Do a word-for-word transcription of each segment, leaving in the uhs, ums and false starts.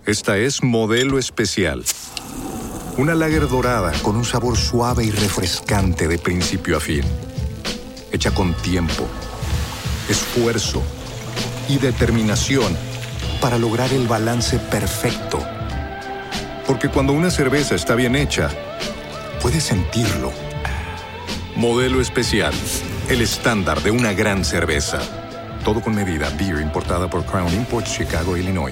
Esta es Modelo Especial. Una lager dorada con un sabor suave y refrescante de principio a fin. Hecha con tiempo, esfuerzo y determinación para lograr el balance perfecto. Porque cuando una cerveza está bien hecha, puedes sentirlo. Modelo Especial, el estándar de una gran cerveza. Todo con medida. Beer importada por Crown Imports, Chicago, Illinois.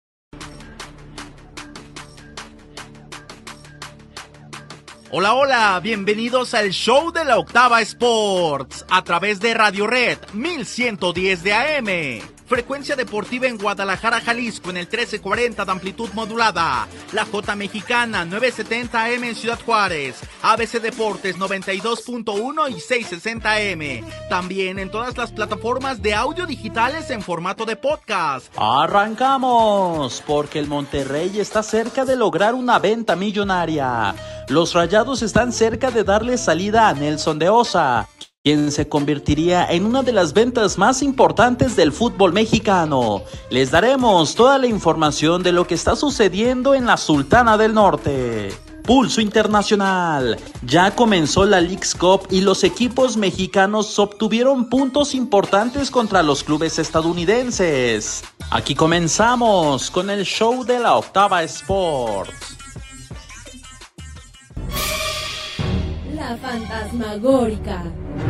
Hola, hola, bienvenidos al show de la Octava Sports, a través de Radio Red mil ciento diez de A M. Frecuencia deportiva en Guadalajara, Jalisco, en el trece cuarenta de amplitud modulada. La J Mexicana, novecientos setenta A M en Ciudad Juárez. A B C Deportes, noventa y dos punto uno y seiscientos sesenta A M. También en todas las plataformas de audio digitales en formato de podcast. ¡Arrancamos! Porque el Monterrey está cerca de lograr una venta millonaria. Los Rayados están cerca de darle salida a Nelson de Osa, quien se convertiría en una de las ventas más importantes del fútbol mexicano. Les daremos toda la información de lo que está sucediendo en la Sultana del Norte. Pulso Internacional. Ya comenzó la Leagues Cup y los equipos mexicanos obtuvieron puntos importantes contra los clubes estadounidenses. Aquí comenzamos con el show de la Octava Sports. La fantasmagórica.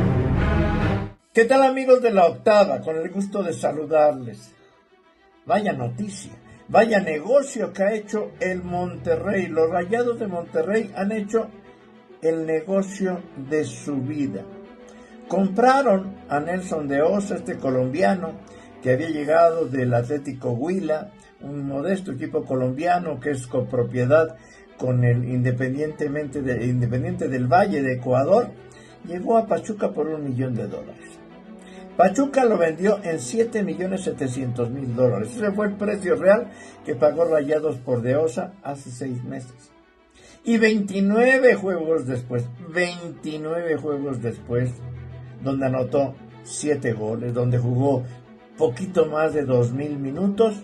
¿Qué tal, amigos de la Octava? Con el gusto de saludarles. Vaya noticia, vaya negocio que ha hecho el Monterrey. Los Rayados de Monterrey han hecho el negocio de su vida. Compraron a Nelson de Osa, este colombiano que había llegado del Atlético Huila, un modesto equipo colombiano que es copropiedad con el Independientemente de, Independiente del Valle de Ecuador. Llegó a Pachuca por un millón de dólares. Pachuca lo vendió en siete millones setecientos mil dólares. Ese fue el precio real que pagó Rayados por De Osa hace seis meses. Y veintinueve juegos después, veintinueve juegos después, donde anotó siete goles, donde jugó poquito más de dos mil minutos,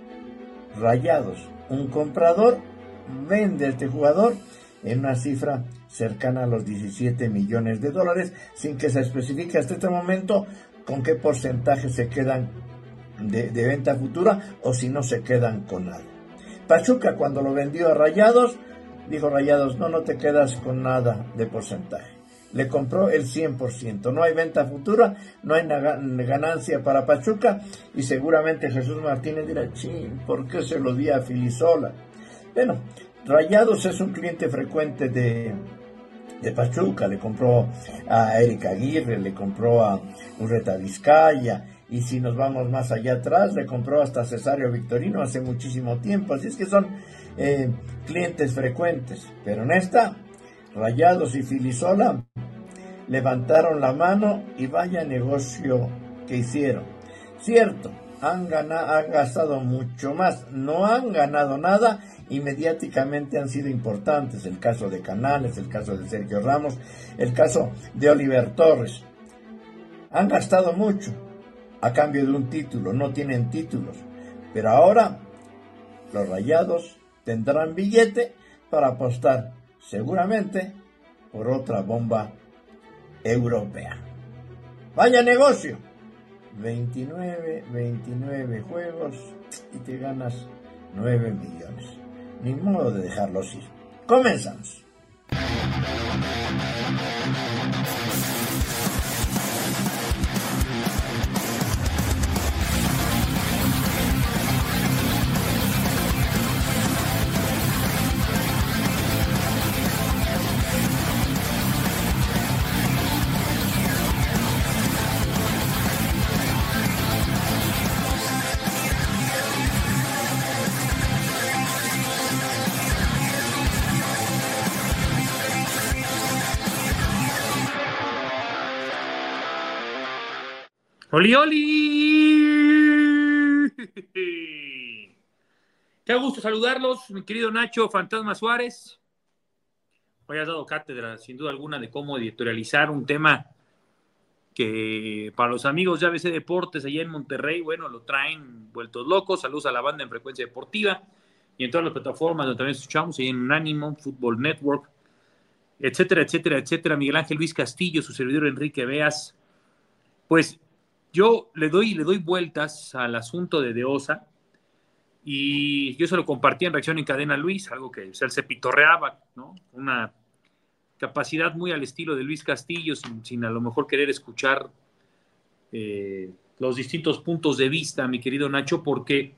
Rayados, un comprador, vende a este jugador en una cifra cercana a los diecisiete millones de dólares, sin que se especifique hasta este momento con qué porcentaje se quedan de, de venta futura o si no se quedan con nada. Pachuca, cuando lo vendió a Rayados, dijo Rayados, no, no te quedas con nada de porcentaje. Le compró el cien por ciento. No hay venta futura, no hay ganancia para Pachuca, y seguramente Jesús Martínez dirá, ching, ¿por qué se lo di a Filisola? Bueno, Rayados es un cliente frecuente de, de Pachuca. Le compró a Eric Aguirre, le compró a Urreta Vizcaya, y si nos vamos más allá atrás, le compró hasta Cesario Victorino hace muchísimo tiempo. Así es que son eh, clientes frecuentes. Pero en esta, Rayados y Filisola levantaron la mano y vaya negocio que hicieron. Cierto, han ganado, han gastado mucho más, no han ganado nada y mediáticamente han sido importantes. El caso de Canales, el caso de Sergio Ramos, el caso de Oliver Torres. Han gastado mucho a cambio de un título, no tienen títulos. Pero ahora los Rayados tendrán billete para apostar seguramente por otra bomba europea. Vaya negocio. veintinueve, veintinueve juegos y te ganas nueve millones. Ni modo de dejarlos ir. Comenzamos. ¡Oli, oli! Qué gusto saludarlos, mi querido Nacho Fantasma Suárez. Hoy has dado cátedra, sin duda alguna, de cómo editorializar un tema que para los amigos de A B C Deportes allá en Monterrey, bueno, lo traen vueltos locos. Saludos a la banda en Frecuencia Deportiva y en todas las plataformas donde también escuchamos, y en Unánimo, Fútbol Network, etcétera, etcétera, etcétera. Miguel Ángel Luis Castillo, su servidor Enrique Beas. Pues yo le doy, le doy vueltas al asunto de De Osa, y yo se lo compartí en Reacción en Cadena Luis, algo que o sea, él se pitorreaba, ¿no? Una capacidad muy al estilo de Luis Castillo, sin, sin a lo mejor querer escuchar eh, los distintos puntos de vista, mi querido Nacho, porque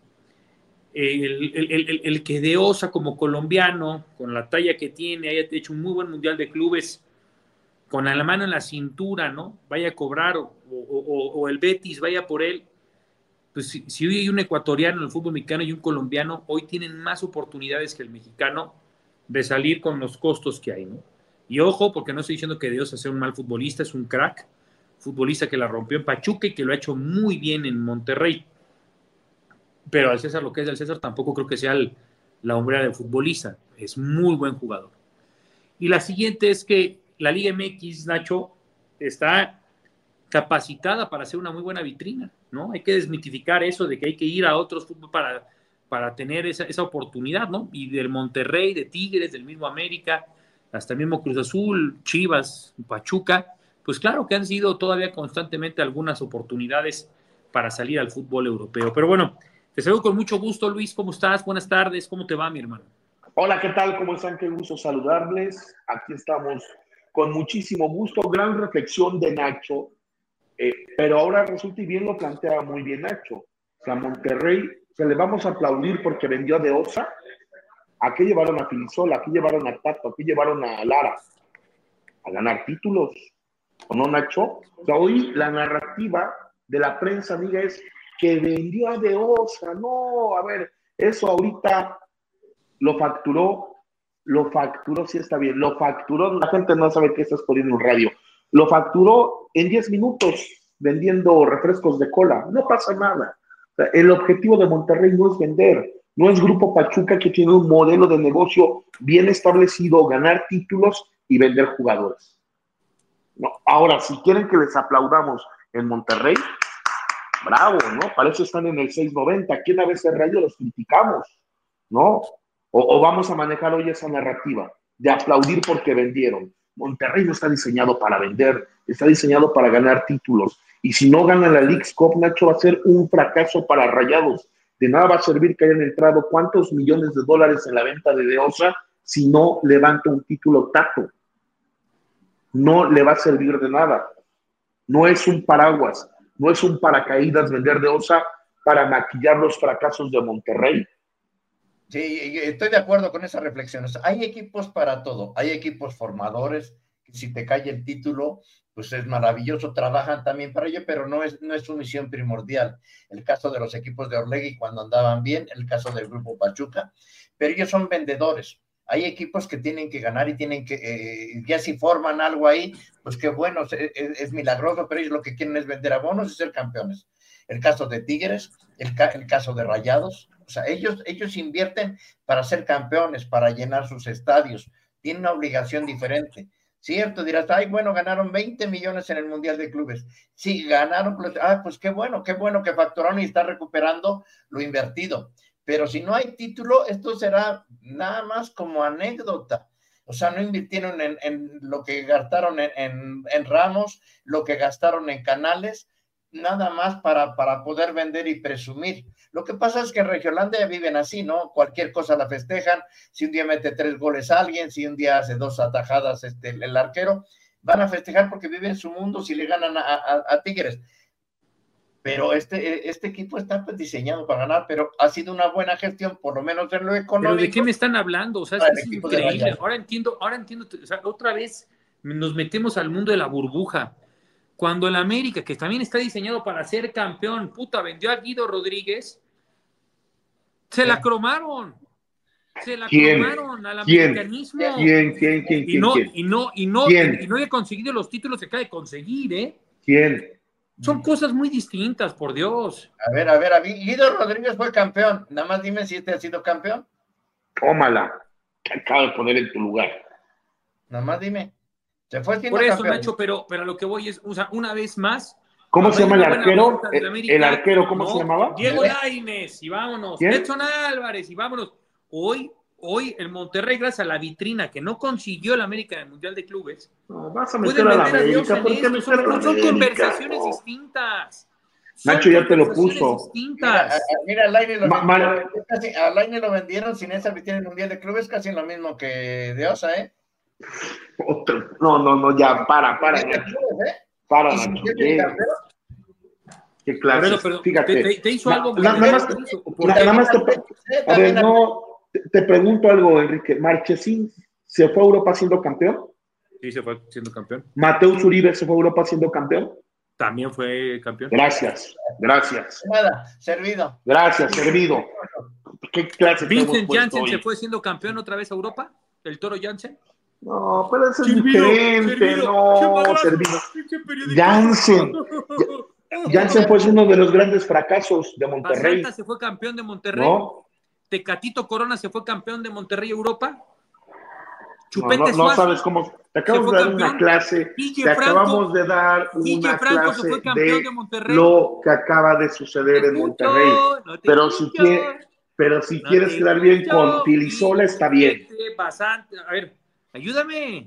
el, el, el, el que De Osa como colombiano, con la talla que tiene, haya hecho un muy buen mundial de clubes, con la mano en la cintura, ¿no? Vaya a cobrar, o, o, o el Betis vaya por él. Pues si, si hoy hay un ecuatoriano en el fútbol mexicano y un colombiano, hoy tienen más oportunidades que el mexicano de salir con los costos que hay, ¿no? Y ojo, porque no estoy diciendo que De Osa sea un mal futbolista, es un crack, futbolista que la rompió en Pachuca y que lo ha hecho muy bien en Monterrey. Pero al César lo que es del César tampoco creo que sea el, la hombrera de futbolista, es muy buen jugador. Y la siguiente es que la Liga M X, Nacho, está capacitada para hacer una muy buena vitrina, ¿no? Hay que desmitificar eso de que hay que ir a otros fútbol para, para tener esa, esa oportunidad, ¿no? Y del Monterrey, de Tigres, del mismo América, hasta el mismo Cruz Azul, Chivas, Pachuca, pues claro que han sido todavía constantemente algunas oportunidades para salir al fútbol europeo. Pero bueno, te saludo con mucho gusto, Luis, ¿cómo estás? Buenas tardes, ¿cómo te va, mi hermano? Hola, ¿qué tal? ¿Cómo están? Qué gusto saludarles. Aquí estamos con muchísimo gusto. Gran reflexión de Nacho, eh, pero ahora resulta y bien lo plantea muy bien Nacho. O sea, Monterrey, se le vamos a aplaudir porque vendió a De Osa. Aquí llevaron a Filisola, aquí llevaron a Tato, aquí llevaron a Lara a ganar títulos, ¿o no, Nacho? O sea, hoy la narrativa de la prensa, amiga, es que vendió a De Osa. No, a ver, eso ahorita lo facturó, lo facturó, sí está bien, lo facturó, la gente no sabe qué estás poniendo en radio, lo facturó en diez minutos vendiendo refrescos de cola, no pasa nada. O sea, el objetivo de Monterrey no es vender, no es Grupo Pachuca, que tiene un modelo de negocio bien establecido, ganar títulos y vender jugadores. No, ahora, si quieren que les aplaudamos en Monterrey, bravo, ¿no? Para eso están en el seis noventa. Aquí en A B C Radio los criticamos, ¿no? O, o vamos a manejar hoy esa narrativa de aplaudir porque vendieron. Monterrey no está diseñado para vender, está diseñado para ganar títulos. Y si no gana la Leagues Cup, Nacho, va a ser un fracaso para Rayados. De nada va a servir que hayan entrado cuántos millones de dólares en la venta de De Osa si no levanta un título Tato. No le va a servir de nada. No es un paraguas, no es un paracaídas vender De Osa para maquillar los fracasos de Monterrey. Sí, estoy de acuerdo con esas reflexiones. Hay equipos para todo, hay equipos formadores, que si te cae el título, pues es maravilloso, trabajan también para ello, pero no es, no es su misión primordial. El caso de los equipos de Orlegui cuando andaban bien, el caso del Grupo Pachuca, pero ellos son vendedores. Hay equipos que tienen que ganar y tienen que, eh, ya si forman algo ahí, pues qué bueno, es, es, es milagroso, pero ellos lo que quieren es vender abonos y ser campeones. El caso de Tigres, el, ca el caso de Rayados, o sea, ellos, ellos invierten para ser campeones, para llenar sus estadios, tienen una obligación diferente. Cierto, dirás, ay, bueno, ganaron veinte millones en el Mundial de Clubes. Sí, ganaron, ah, pues qué bueno, qué bueno que facturaron y está recuperando lo invertido. Pero si no hay título, esto será nada más como anécdota. O sea, no invirtieron en, en lo que gastaron en, en, en Ramos, lo que gastaron en Canales, nada más para, para poder vender y presumir. Lo que pasa es que en Regiolandia viven así, ¿no? Cualquier cosa la festejan. Si un día mete tres goles a alguien, si un día hace dos atajadas este, el arquero, van a festejar porque viven su mundo si le ganan a, a, a Tigres. Pero este, este equipo está pues diseñado para ganar, pero ha sido una buena gestión, por lo menos en lo económico. ¿Pero de qué me están hablando? O sea, es, es increíble. Ahora entiendo, ahora entiendo, o sea, otra vez nos metemos al mundo de la burbuja. Cuando el América, que también está diseñado para ser campeón, puta, vendió a Guido Rodríguez, se la cromaron. Se la ¿Quién? cromaron al ¿Quién? americanismo. ¿Quién? ¿Quién? ¿Quién? Y no, ¿Quién? y no, y no, ¿Quién? y no he conseguido los títulos que acaba de conseguir, ¿eh? ¿Quién? Son cosas muy distintas, por Dios. A ver, a ver, a ver, Guido Rodríguez fue campeón. Nada más dime si este ha sido campeón. Tómala. Te acabo de poner en tu lugar. Nada más dime. Se fue siendo Por eso, campeón. Nacho, pero, pero a lo que voy es, o sea, una vez más. ¿Cómo se llama el buena arquero? venta del El, América. el arquero, ¿cómo No, se llamaba? Diego Lainez, y vámonos. ¿Quién? Edson Álvarez, y vámonos. hoy, hoy el Monterrey, gracias a la vitrina que no consiguió el América en el Mundial de Clubes, no, vas a meter a la América, ¿por qué meter a la Son América? conversaciones no. distintas. Son Nacho ya te lo puso. Mira, mira al aire lo Ma, vendieron, casi, al aire lo vendieron sin esa vitrina en el Mundial de Clubes, casi lo mismo que de Osa, ¿eh? No, no, no, ya, para, para, Nacho. Clubes, ¿eh? Para, Nacho. ¿Qué, qué clase? Pero, pero, Fíjate. Te, te hizo algo. Na, nada más, nada más te, a ver, no, te, te pregunto algo, Enrique. ¿Marchesín se fue a Europa siendo campeón? Sí, se fue siendo campeón. ¿Mateus Uribe se fue a Europa siendo campeón? También fue campeón. Gracias, gracias. Nada, servido. Gracias, servido. ¿Qué clase? ¿Vincent Janssen se fue siendo campeón otra vez a Europa? ¿El Toro Janssen? No, pero eso es diferente. No, servido. Janssen. Janssen fue uno de los grandes fracasos de Monterrey. ¿Basanta se fue campeón de Monterrey? No. ¿Tecatito Corona se fue campeón de Monterrey Europa? No, no, no sabes cómo. Te acabamos de dar campeón. Una clase. Guille te Franco, acabamos de dar una Franco clase de, de lo que acaba de suceder en Monterrey. No pero, si quiere, pero si no quieres quedar bien con Pilisola, está bien. Basante. A ver, ayúdame.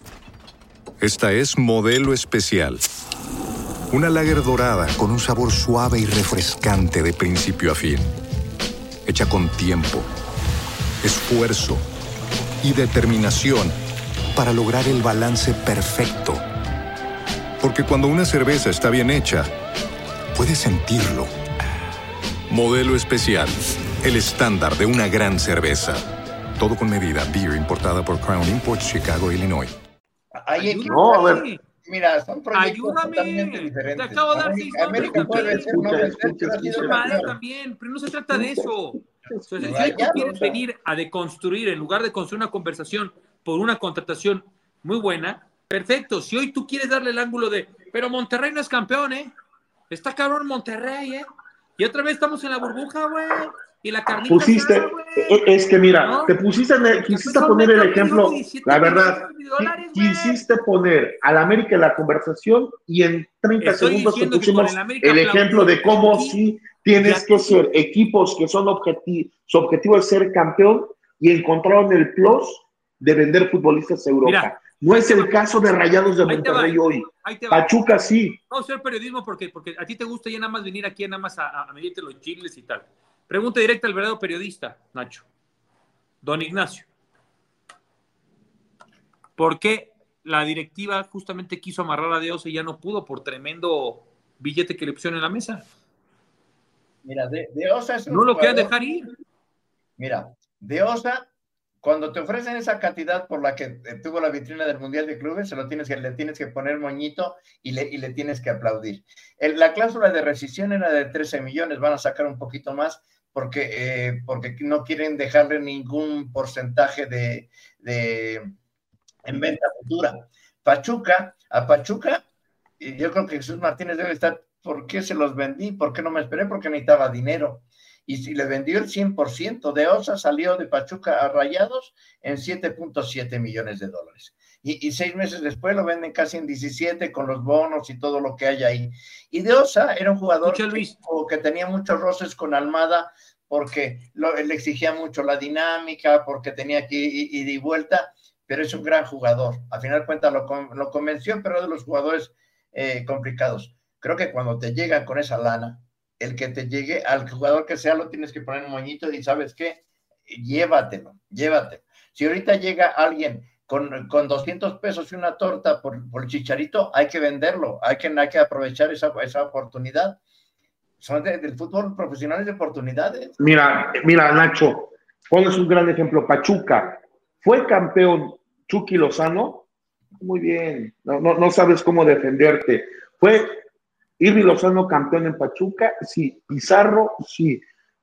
Esta es Modelo Especial. Una lager dorada con un sabor suave y refrescante de principio a fin. Hecha con tiempo, esfuerzo y determinación para lograr el balance perfecto. Porque cuando una cerveza está bien hecha, puedes sentirlo. Modelo Especial, el estándar de una gran cerveza. Todo con medida. Beer importada por Crown Imports, Chicago, Illinois. Hay equipos. No, a ver. Mira, son proyectos Ayúdame. totalmente diferentes. Te acabo de dar seis América puede ser, no puede ser, escucha, pero escucha, ha sido también, pero no se trata de eso. O sea, si Vaya, tú quieres o sea. venir a deconstruir en lugar de construir una conversación por una contratación muy buena, perfecto. Si hoy tú quieres darle el ángulo de, pero Monterrey no es campeón, ¿eh? Está cabrón Monterrey, ¿eh? Y otra vez estamos en la burbuja, güey. Y la carnita pusiste, asada, es que mira, ¿no? te pusiste, en el, quisiste poner el ejemplo, la verdad, dólares, quisiste poner al América en la conversación y en treinta Estoy segundos te pusimos el, el ejemplo de cómo sí tienes que ser equipos que son objetivos, su objetivo es ser campeón y encontraron el plus de vender futbolistas a Europa. Mira, no es el caso de Rayados de Monterrey hoy. Pachuca sí. Vamos a hacer periodismo porque, porque a ti te gusta ya nada más venir aquí nada más a, a medirte los chingles y tal. Pregunta directa al verdadero periodista, Nacho. Don Ignacio. ¿Por qué la directiva justamente quiso amarrar a Dios y ya no pudo por tremendo billete que le pusieron en la mesa? Mira, de, de Osa es un no lo jugador, quieran dejar ir. Mira, de Osa, cuando te ofrecen esa cantidad por la que tuvo la vitrina del Mundial de Clubes, se lo tienes que, le tienes que poner moñito y le, y le tienes que aplaudir. El, la cláusula de rescisión era de trece millones, van a sacar un poquito más porque, eh, porque no quieren dejarle ningún porcentaje de, de en venta futura. Pachuca, a Pachuca, y yo creo que Jesús Martínez debe estar, ¿por qué se los vendí? ¿Por qué no me esperé? Porque necesitaba dinero. Y si le vendió el cien por ciento de Osa, salió de Pachuca a Rayados en siete punto siete millones de dólares. Y, y seis meses después lo venden casi en diecisiete con los bonos y todo lo que hay ahí. Y de Osa era un jugador que, que tenía muchos roces con Almada porque lo, le exigía mucho la dinámica, porque tenía que ir ida y vuelta, pero es un gran jugador. Al final de cuentas lo, lo convenció, pero de los jugadores eh, complicados. Creo que cuando te llegan con esa lana, el que te llegue, al jugador que sea, lo tienes que poner un moñito y ¿sabes qué? Llévatelo, llévatelo. Si ahorita llega alguien con, con doscientos pesos y una torta por, por el Chicharito, hay que venderlo, hay que, hay que aprovechar esa, esa oportunidad. Son de, del fútbol profesional de oportunidades. Mira, mira, Nacho, pones un gran ejemplo. Pachuca, fue campeón Chucky Lozano, muy bien, no, no, no sabes cómo defenderte. Fue Irving Lozano campeón en Pachuca, sí. Pizarro, sí.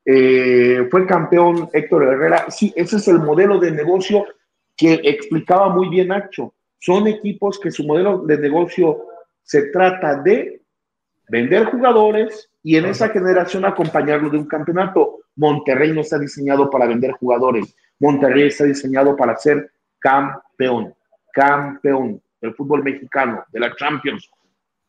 Eh, fue campeón Héctor Herrera, sí. Ese es el modelo de negocio que explicaba muy bien Nacho. Son equipos que su modelo de negocio se trata de vender jugadores y en esa generación acompañarlo de un campeonato. Monterrey no está diseñado para vender jugadores. Monterrey está diseñado para ser campeón, campeón del fútbol mexicano, de la Champions.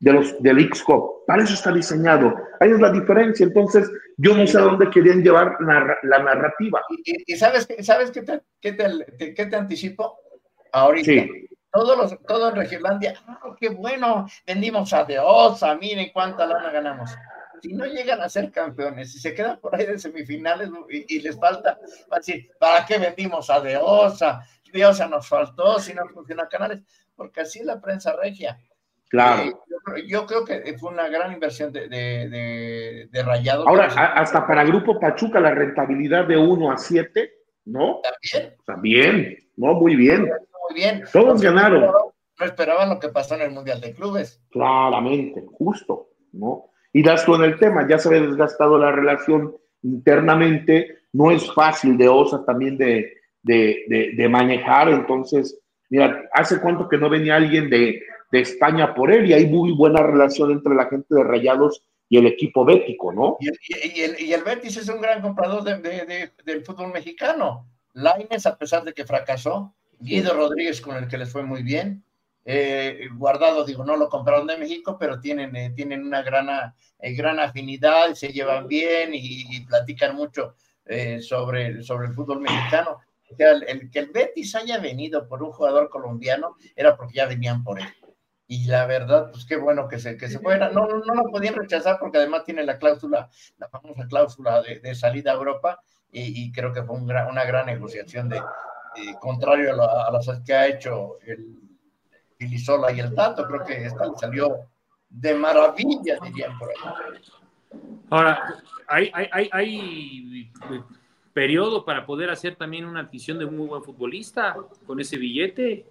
de los, del X-Cup. Para eso está diseñado. Ahí es la diferencia. Entonces, yo no sé a dónde querían llevar la, la narrativa. Y, y, y ¿sabes, sabes qué, te, qué, te, qué te anticipo? Ahorita. Sí. Todos los, todo en Regiolandia, ¡ah, qué bueno! Vendimos a Deosa, miren cuánta lana ganamos. Si no llegan a ser campeones, si se quedan por ahí de semifinales y, y les falta, va a decir, ¿para qué vendimos a Deosa? Deosa nos faltó, si no funciona Canales, porque así es la prensa regia. Claro. Eh, yo, yo creo que fue una gran inversión de, de, de, de Rayados. Ahora, a, hasta para Grupo Pachuca, la rentabilidad de uno a siete, ¿no? ¿También? También, ¿no? Muy bien. Muy bien. Todos Porque ganaron. No esperaban lo que pasó en el Mundial de Clubes. Claramente, justo, ¿no? Y das tú en el tema, ya se había desgastado la relación internamente, no es fácil de Osa también de, de, de, de manejar, entonces, mira, ¿hace cuánto que no venía alguien de, de España por él? Y hay muy buena relación entre la gente de Rayados y el equipo bético, ¿no? Y, y, y, el, y el Betis es un gran comprador de, de, de, del fútbol mexicano. Lainez, a pesar de que fracasó, Guido Rodríguez, con el que les fue muy bien, eh, Guardado, digo, no lo compraron de México, pero tienen, eh, tienen una gran, eh, gran afinidad, se llevan bien y, y platican mucho eh, sobre, sobre el fútbol mexicano. O sea, el, el que el Betis haya venido por un jugador colombiano era porque ya venían por él. Y la verdad, pues qué bueno que se, que se fuera. No, no, no lo podían rechazar porque además tiene la cláusula, la famosa cláusula de, de salida a Europa, y, y creo que fue un gran, una gran negociación de, de contrario a, la, a las que ha hecho el Filisola y el Tato. Creo que esta salió de maravilla, dirían por ahí. Ahora, hay, hay, hay, hay periodo para poder hacer también una adquisición de un muy buen futbolista con ese billete.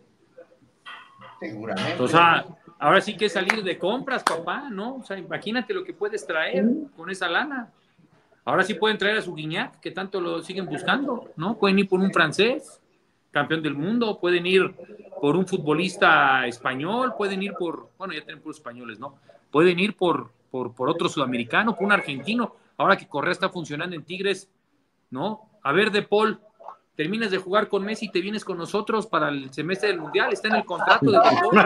Seguramente. O sea, ahora sí que es salir de compras, papá, ¿no? O sea, imagínate lo que puedes traer con esa lana. Ahora sí pueden traer a su Guiñac, que tanto lo siguen buscando, ¿no? Pueden ir por un francés, campeón del mundo, pueden ir por un futbolista español, pueden ir por, bueno, ya tienen puros españoles, ¿no? Pueden ir por, por, por otro sudamericano, por un argentino. Ahora que Correa está funcionando en Tigres, ¿no? A ver, De Paul, terminas de jugar con Messi y te vienes con nosotros para el semestre del Mundial. Está en el contrato de De Paul.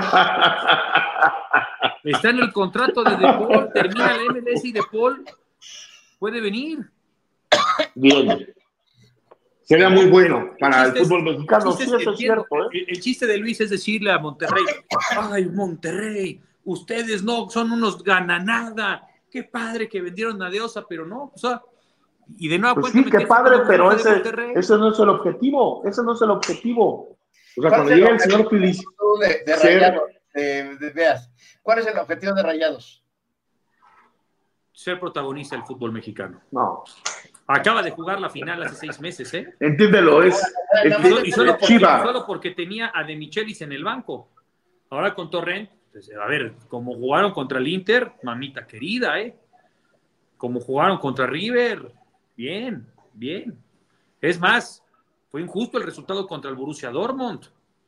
Está en el contrato de De Paul. Termina el M L S y De Paul puede venir. Bien. Sería muy bueno para el, el fútbol mexicano. Sí, eso es cierto, ¿eh? el, el chiste de Luis es decirle a Monterrey, ay, Monterrey, ustedes no son unos gananada. Qué padre que vendieron a Deosa, pero no, o sea, y de nuevo pues sí, qué padre, pero ese, ese no es el objetivo, ese no es el objetivo. O sea, cuando llega el señor Feliz de, de Rayados, de, de, veas, ¿cuál es el objetivo de Rayados? Ser protagonista del fútbol mexicano. No. Acaba de jugar la final hace seis meses, ¿eh? Entiéndelo, es, es, y, solo, y solo, porque, Chiva. solo porque tenía a De Michelis en el banco. Ahora con Torrent, pues, a ver, como jugaron contra el Inter, mamita querida, ¿eh? Como jugaron contra River, bien, bien. Es más, fue injusto el resultado contra el Borussia Dortmund.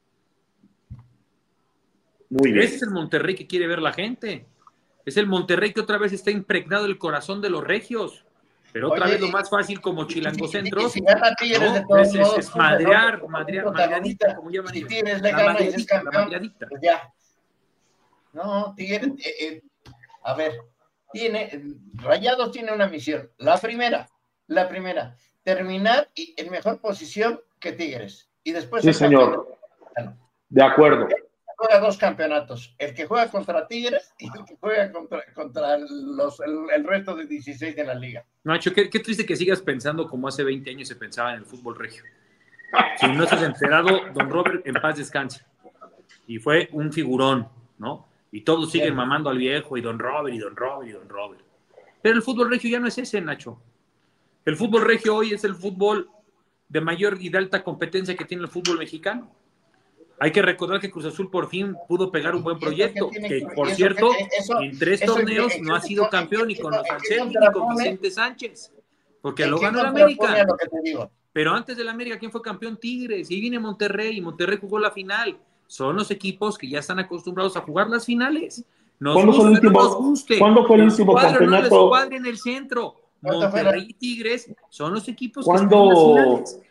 Muy bien. Ese es el Monterrey que quiere ver la gente. Es el Monterrey que otra vez está impregnado el corazón de los regios. Pero otra Oye, vez lo más fácil como chilangocentros, si, si, si ¿no? de todos es, modos, es, es madrear, no, madrear, madreadita, como llaman si ellos. Tigres le gana y es campeón, pues ya. No, Tigres, eh, eh, a ver, tiene, Rayados tiene una misión. La primera, la primera, terminar y en mejor posición que Tigres. Y después sí, señor. Campeón. De acuerdo. Juega dos campeonatos, el que juega contra Tigres y el que juega contra, contra los, el, el resto de dieciséis de la liga. Nacho, qué, qué triste que sigas pensando como hace veinte años se pensaba en el fútbol regio. Si no estás enterado, don Robert en paz descanse. Y fue un figurón, ¿no? Y todos siguen sí. mamando al viejo y don Robert y don Robert y don Robert. Pero el fútbol regio ya no es ese, Nacho. El fútbol regio hoy es el fútbol de mayor y de alta competencia que tiene el fútbol mexicano. Hay que recordar que Cruz Azul por fin pudo pegar un buen proyecto, que, que por cierto, que, eso, en tres eso, torneos eso, no ha sido campeón ni con los Anselmi ni con Vicente Sánchez, porque lo ganó el América. Pero antes del América, ¿quién fue campeón? Tigres, y ahí viene Monterrey, y Monterrey jugó la final. Son los equipos que ya están acostumbrados a jugar las finales. Nos ¿Cuándo, guste, fue el último, no nos guste. ¿cuándo fue el último cuadro, campeonato? No les cuadre en el centro. Monterrey y Tigres son los equipos que ¿Cuándo, están en las finales.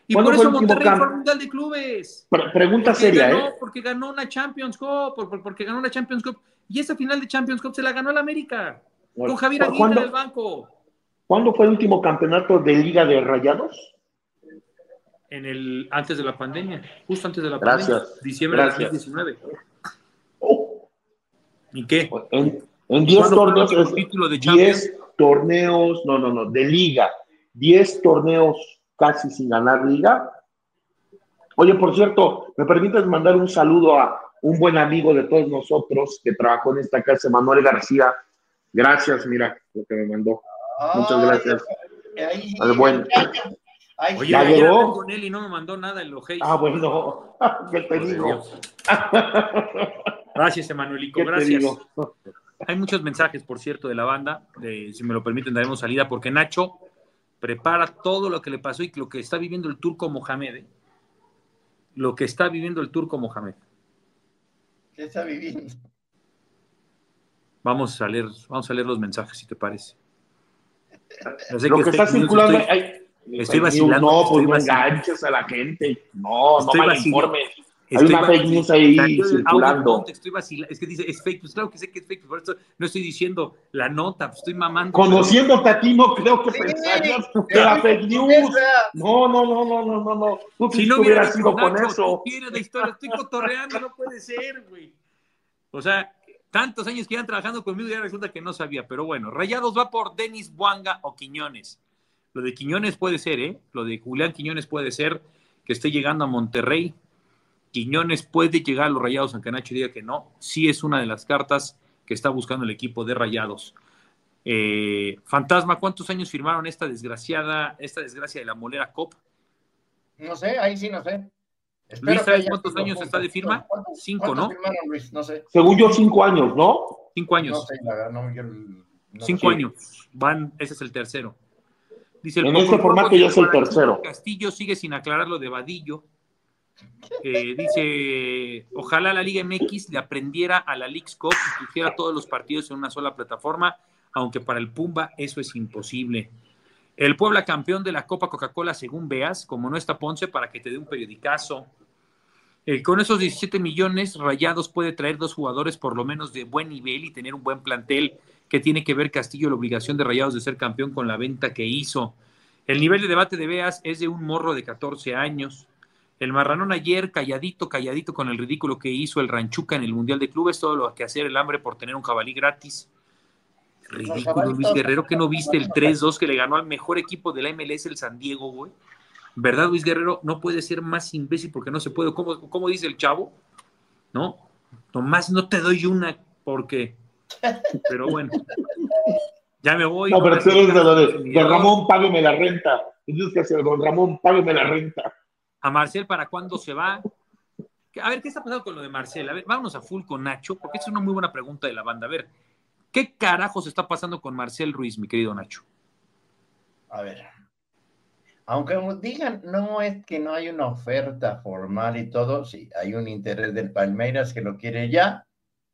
Y por eso Monterrey fue al Mundial de Clubes. Pre pregunta porque seria, ganó, ¿eh? Porque ganó una Champions Cup, por, por, porque ganó una Champions Cup. Y esa final de Champions Cup se la ganó el América. Bueno, con Javier Aguirre en el banco. ¿Cuándo fue el último campeonato de Liga de Rayados? En el, antes de la pandemia, justo antes de la Gracias. pandemia. Diciembre Gracias. de dos mil diecinueve. Oh. ¿Y qué? En diez torneos, diez torneos, no, no, no, de liga, diez torneos casi sin ganar liga. Oye, por cierto, ¿me permites mandar un saludo a un buen amigo de todos nosotros que trabajó en esta casa, Manuel García? Gracias, mira lo que me mandó. Ay, muchas gracias. Ahí, Al buen. Ay, Oye, ya llegó con él y no me mandó nada en los Hayes. Ah, bueno, ¿qué te Por digo? Gracias, Emanuelico, gracias. Hay muchos mensajes, por cierto, de la banda. De, si me lo permiten, daremos salida, porque Nacho prepara todo lo que le pasó y lo que está viviendo el turco Mohamed. ¿eh? Lo que está viviendo el turco Mohamed. ¿Qué está viviendo? Vamos a leer, vamos a leer los mensajes, si te parece. No sé lo que, que está circulando... Estoy, hay, estoy vacilando. No, pues estoy no enganches a la gente. No, estoy no malinformes. Hay una fake news ahí circulando. Estoy vacilando. Es que dice, es fake. Pues claro que sé que es fake. Por eso no estoy diciendo la nota. Pues estoy mamando. Conociéndote a ti, no creo que sí, pensarías que era fake news. No, no, no, no, no, no. no. Tú si no hubieras sido con eso. Tú de historia. Estoy cotorreando. No puede ser, güey. O sea, tantos años que iban trabajando conmigo y ya resulta que no sabía. Pero bueno, Rayados va por Denis Buanga o Quiñones. Lo de Quiñones puede ser, ¿eh? Lo de Julián Quiñones puede ser que esté llegando a Monterrey. Quiñones puede llegar a los Rayados, aunque Nacho diga que no. Sí es una de las cartas que está buscando el equipo de Rayados. Eh, Fantasma, ¿cuántos años firmaron esta desgraciada, esta desgracia de la Molera Cop? No sé, ahí sí no sé. Espero Luis, ¿sabes cuántos años está de firma? Cinco, ¿no? Firmaron, Luis? No sé. Según yo, cinco años, ¿no? Cinco años. No sé, la verdad, no, yo, no cinco sé. años. Van, ese es el tercero. Dice el en este formato ya es el tercero. Castillo sigue sin aclarar lo de Vadillo. Eh, dice, ojalá la Liga M X le aprendiera a la Leagues Cup y pusiera todos los partidos en una sola plataforma, aunque para el Pumba eso es imposible. El Puebla campeón de la Copa Coca-Cola según veas, como no está Ponce, para que te dé un periodicazo. Eh, con esos diecisiete millones, Rayados puede traer dos jugadores por lo menos de buen nivel y tener un buen plantel. Que tiene que ver Castillo la obligación de Rayados de ser campeón con la venta que hizo? El nivel de debate de veas es de un morro de catorce años. El marranón ayer, calladito, calladito con el ridículo que hizo el Ranchuca en el Mundial de Clubes, todo lo que hacer el hambre por tener un jabalí gratis. Ridículo, Luis Guerrero, que no viste el tres dos que le ganó al mejor equipo de la M L S, el San Diego, güey. ¿Verdad, Luis Guerrero? No puede ser más imbécil porque no se puede. ¿Cómo, cómo dice el chavo? ¿No? Nomás no te doy una porque... Pero bueno. Ya me voy. No, pero tú eres de, de, de Ramón, págueme la renta. Tienes que hacer, don Ramón, págueme la renta. A Marcel, ¿para cuándo se va? A ver, ¿qué está pasando con lo de Marcel? A ver, vámonos a full con Nacho, porque es una muy buena pregunta de la banda. A ver, ¿qué carajos está pasando con Marcel Ruiz, mi querido Nacho? A ver, aunque digan, no es que no hay una oferta formal y todo, sí, hay un interés del Palmeiras que lo quiere ya,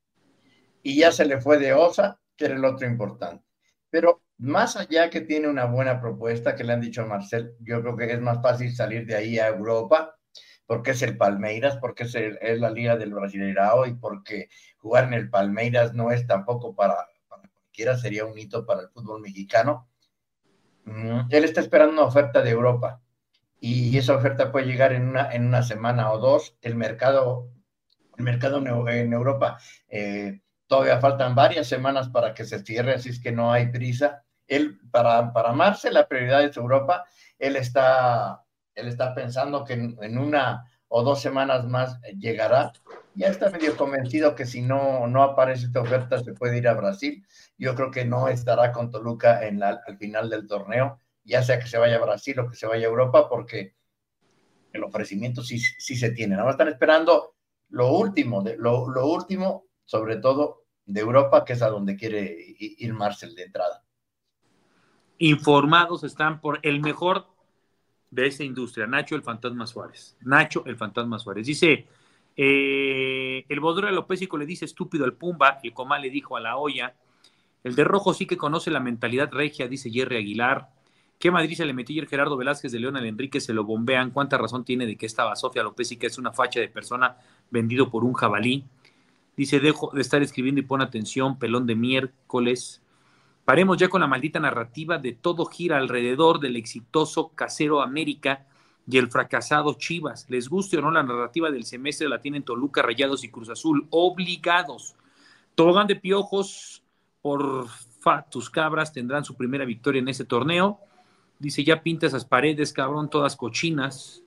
y ya se le fue de Osa, que era el otro importante. Pero más allá que tiene una buena propuesta que le han dicho a Marcel, yo creo que es más fácil salir de ahí a Europa, porque es el Palmeiras, porque es, el, es la Liga del Brasileirao y porque jugar en el Palmeiras no es tampoco para, para cualquiera, sería un hito para el fútbol mexicano. Mm, él está esperando una oferta de Europa y esa oferta puede llegar en una, en una semana o dos. El mercado, el mercado en Europa... Eh, Todavía faltan varias semanas para que se cierre, así es que no hay prisa. Él, para, para Marcel, la prioridad es Europa. Él está, él está pensando que en, en una o dos semanas más llegará. Ya está medio convencido que si no, no aparece esta oferta se puede ir a Brasil. Yo creo que no estará con Toluca en la, al final del torneo, ya sea que se vaya a Brasil o que se vaya a Europa, porque el ofrecimiento sí, sí se tiene. Nada más están esperando lo último, de, lo, lo último, sobre todo de Europa, que es a donde quiere ir Marcel de entrada. Informados están por el mejor de esa industria, Nacho el Fantasma Suárez. Nacho el Fantasma Suárez. Dice, eh, el Bodrio Lopésico le dice estúpido al Pumba, el Comá le dijo a la olla. El de rojo sí que conoce la mentalidad regia, dice Jerry Aguilar. ¿Qué madriza le metió ayer Gerardo Velázquez de León al Enrique? Se lo bombean. ¿Cuánta razón tiene de que estaba Sofía López y que es una facha de persona vendido por un jabalí? Dice, dejo de estar escribiendo y pon atención, pelón de miércoles. Paremos ya con la maldita narrativa de todo gira alrededor del exitoso Casero América y el fracasado Chivas. Les guste o no, la narrativa del semestre la tienen Toluca, Rayados y Cruz Azul, obligados. Tobogán de piojos, por fa, tus cabras tendrán su primera victoria en ese torneo. Dice, ya pinta esas paredes, cabrón, todas cochinas.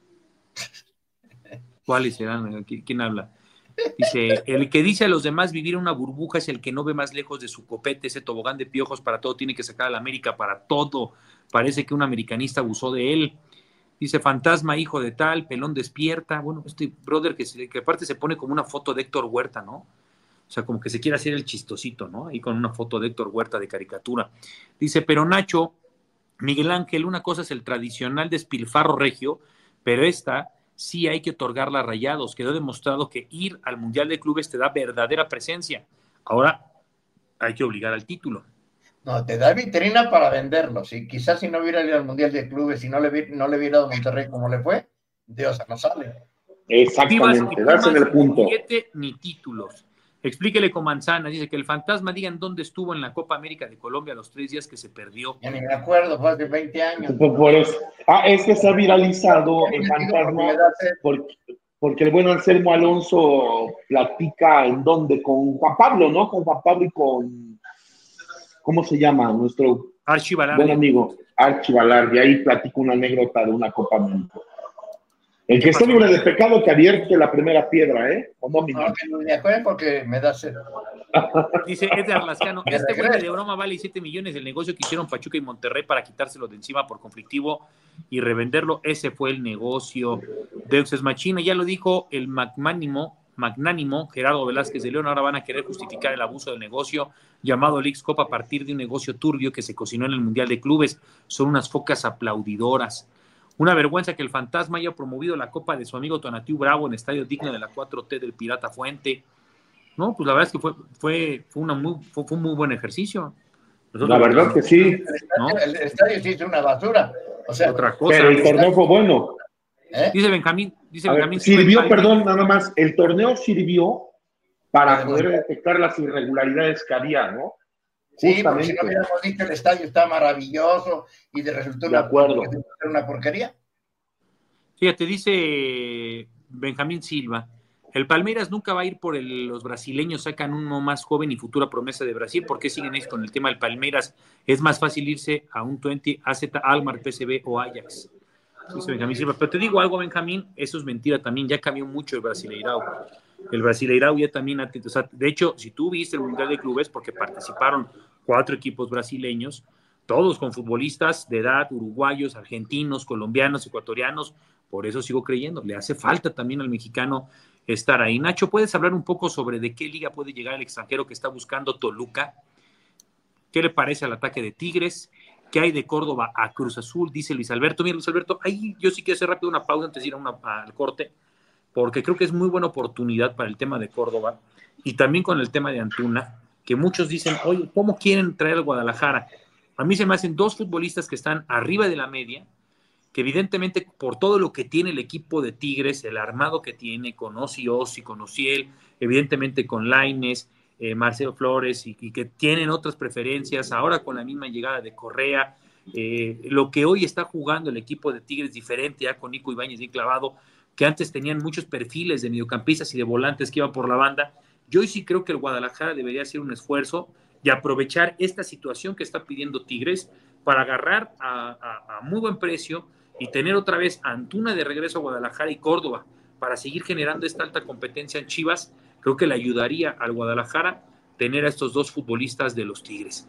¿Cuáles serán? ¿Quién habla? Dice, el que dice a los demás vivir una burbuja es el que no ve más lejos de su copete. Ese tobogán de piojos para todo tiene que sacar a la América para todo. Parece que un americanista abusó de él. Dice, fantasma, hijo de tal, pelón despierta. Bueno, este brother que, se, que aparte se pone como una foto de Héctor Huerta, ¿no? O sea, como que se quiere hacer el chistosito, ¿no? Ahí con una foto de Héctor Huerta de caricatura. Dice, pero Nacho, Miguel Ángel, una cosa es el tradicional despilfarro regio, pero esta sí hay que otorgarla a Rayados. Quedó demostrado que ir al Mundial de Clubes te da verdadera presencia. Ahora hay que obligar al título. No, te da vitrina para venderlos. Y quizás si no hubiera ido al Mundial de Clubes y no le, no le hubiera dado Monterrey como le fue, Dios, no sale. Exactamente, darse en el punto. Ni billete ni títulos. Explíquele con manzanas. Dice que el fantasma digan dónde estuvo en la Copa América de Colombia los tres días que se perdió. Ya ni me acuerdo, fue hace veinte años. Por, por eso. Ah, es que se ha viralizado el fantasma porque, porque el buen Anselmo Alonso platica en dónde, con Juan Pablo, ¿no? Con Juan Pablo y con, ¿cómo se llama? Nuestro Archi Balardi. Buen amigo, Archi Balardi. Ahí platica una anécdota de una Copa América. El que esté libre de pecado que avierte la primera piedra, ¿eh? ¿O no, no, me acuerdo porque me da sed. Dice Edgar Lascano, este güey de broma vale siete millones. El negocio que hicieron Pachuca y Monterrey para quitárselo de encima por conflictivo y revenderlo, ese fue el negocio. Deus es machina, ya lo dijo el magnánimo, magnánimo Gerardo Velázquez de León. Ahora van a querer justificar el abuso del negocio llamado Leagues Cup a partir de un negocio turbio que se cocinó en el Mundial de Clubes. Son unas focas aplaudidoras. Una vergüenza que el fantasma haya promovido la copa de su amigo Tonatiu Bravo en estadio digno de la cuatro T del Pirata Fuente. No, pues la verdad es que fue, fue, fue, una muy, fue, fue un muy buen ejercicio. Nosotros, la verdad que sí. ¿no? El estadio sí hizo una basura. O sea, otra cosa. Pero el torneo fue bueno. ¿Eh? Dice Benjamín. Dice ver, Benjamín sirvió, Benjamín. perdón, nada más. El torneo sirvió para poder detectar las irregularidades que había, ¿no? Sí, porque si no hubiéramos dicho el estadio está maravilloso y de resultó de acuerdo. Una, una porquería. Fíjate, dice Benjamín Silva, el Palmeiras nunca va a ir por el, los brasileños, sacan uno más joven y futura promesa de Brasil. ¿Por qué siguen ahí con el tema del Palmeiras? Es más fácil irse a un veinte, A Z, Almar, P S V o Ajax. Dice Benjamín Silva, pero te digo algo, Benjamín, eso es mentira también, ya cambió mucho el Brasileirao. El Brasileirao ya también, o sea, de hecho, si tú viste el Mundial de Clubes, porque participaron cuatro equipos brasileños, todos con futbolistas de edad, uruguayos, argentinos, colombianos, ecuatorianos, por eso sigo creyendo, le hace falta también al mexicano estar ahí. Nacho, ¿puedes hablar un poco sobre de qué liga puede llegar el extranjero que está buscando Toluca? ¿Qué le parece al ataque de Tigres? ¿Qué hay de Córdoba a Cruz Azul? Dice Luis Alberto. Mira, Luis Alberto, ahí yo sí quiero hacer rápido una pausa antes de ir a una, al corte, porque creo que es muy buena oportunidad para el tema de Córdoba y también con el tema de Antuna, que muchos dicen, oye, ¿cómo quieren traer al Guadalajara? A mí se me hacen dos futbolistas que están arriba de la media, que evidentemente por todo lo que tiene el equipo de Tigres, el armado que tiene, con Osi Osi, con Ociel, evidentemente con Lainez, eh, Marcelo Flores, y, y que tienen otras preferencias, ahora con la misma llegada de Correa, eh, lo que hoy está jugando el equipo de Tigres diferente, ya con Nico Ibáñez bien clavado, que antes tenían muchos perfiles de mediocampistas y de volantes que iban por la banda. Yo hoy sí creo que el Guadalajara debería hacer un esfuerzo y aprovechar esta situación que está pidiendo Tigres para agarrar a, a, a muy buen precio y tener otra vez a Antuna de regreso a Guadalajara y Córdoba para seguir generando esta alta competencia en Chivas. Creo que le ayudaría al Guadalajara tener a estos dos futbolistas de los Tigres.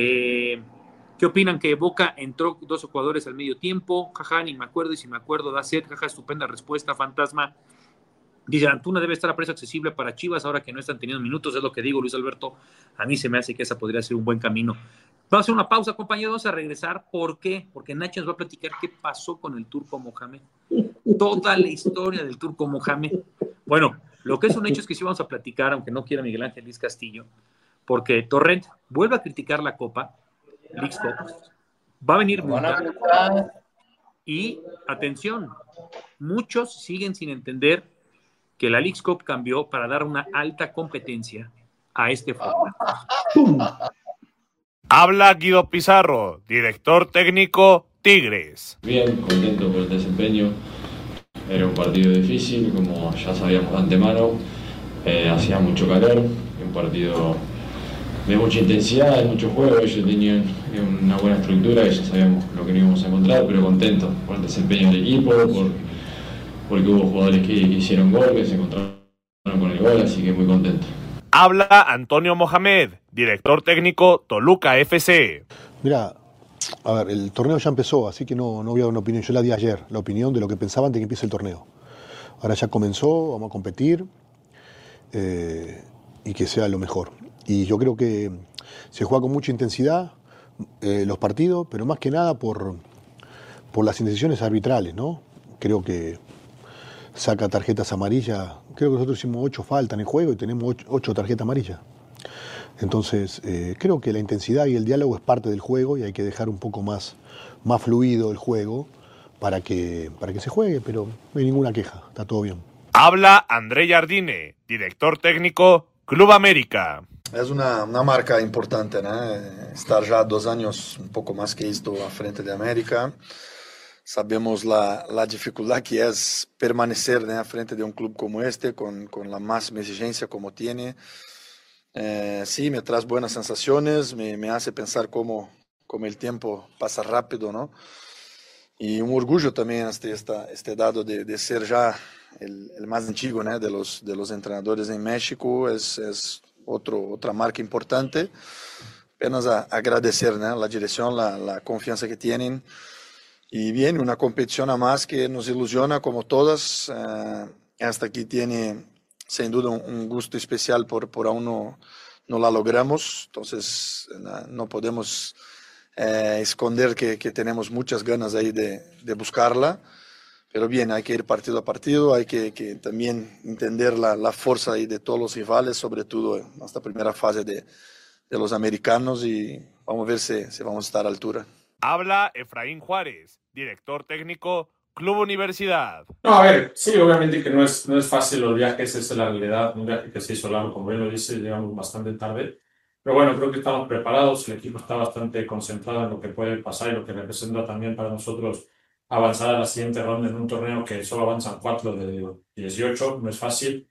Eh, ¿Qué opinan? Que Boca entró dos jugadores al medio tiempo, jaja, ni me acuerdo, y si me acuerdo da sed, jaja, estupenda respuesta, fantasma. Dice, Antuna debe estar a precio accesible para Chivas ahora que no están teniendo minutos, es lo que digo, Luis Alberto. A mí se me hace que esa podría ser un buen camino. Vamos a hacer una pausa, compañeros, vamos a regresar. ¿Por qué? Porque Nacho nos va a platicar qué pasó con el Turco Mohamed. Toda la historia del Turco Mohamed. Bueno, lo que es un hecho es que sí vamos a platicar, aunque no quiera Miguel Ángel Luis Castillo, porque Torrent vuelve a criticar la Copa, Leagues Cup, Va a venir multa. Y, atención, muchos siguen sin entender que la Leagues Cup cambió para dar una alta competencia a este formato. Habla Guido Pizarro, director técnico Tigres. Bien, contento por el desempeño. Era un partido difícil, como ya sabíamos de antemano. Eh, hacía mucho calor, un partido de mucha intensidad, de mucho juego. Ellos tenían una buena estructura y ya sabíamos lo que íbamos a encontrar, pero contento por el desempeño del equipo, por, porque hubo jugadores que, que hicieron gol, que se encontraron con el gol, así que muy contento. Habla Antonio Mohamed, director técnico Toluca F C. Mira, a ver, el torneo ya empezó, así que no, no voy a dar una opinión. Yo la di ayer, la opinión de lo que pensaba antes de que empiece el torneo. Ahora ya comenzó, vamos a competir eh, y que sea lo mejor. Y yo creo que se juega con mucha intensidad eh, los partidos, pero más que nada por, por las indecisiones arbitrales, ¿no? Creo que saca tarjetas amarillas. Creo que nosotros hicimos ocho faltas en el juego y tenemos ocho, ocho tarjetas amarillas. Entonces, eh, creo que la intensidad y el diálogo es parte del juego y hay que dejar un poco más, más fluido el juego para que, para que se juegue, pero no hay ninguna queja, está todo bien. Habla André Jardine, director técnico Club América. Es una, una marca importante, ¿no? Estar ya dos años, un poco más que esto, a frente de América. Sabemos la, la dificultad que es permanecer, ¿no?, a frente de un club como este, con, con la máxima exigencia como tiene. Eh, sí, me trae buenas sensaciones, me, me hace pensar cómo, cómo el tiempo pasa rápido, ¿no? Y un orgullo también este, esta, este dado de, de ser ya el, el más antiguo, ¿no?, de los, de los entrenadores en México. Es, es otro, otra marca importante. Apenas a, agradecer, ¿no?, la dirección, la, la confianza que tienen. Y viene una competición a más que nos ilusiona como todas. Eh, hasta aquí tiene sin duda un, un gusto especial por, por aún no, no la logramos. Entonces no, no podemos eh, esconder que, que tenemos muchas ganas ahí de, de buscarla. Pero bien, hay que ir partido a partido, hay que, que también entender la, la fuerza ahí de todos los rivales, sobre todo en esta primera fase de, de los americanos, y vamos a ver si, si vamos a estar a la altura. Habla Efraín Juárez, director técnico Club Universidad. No, a ver, sí, obviamente que no es, no es fácil los viajes, esa es la realidad. Un viaje que se hizo largo, como bien lo dice, llegamos bastante tarde. Pero bueno, creo que estamos preparados, el equipo está bastante concentrado en lo que puede pasar y lo que representa también para nosotros avanzar a la siguiente ronda en un torneo que solo avanzan cuatro de dieciocho, no es fácil.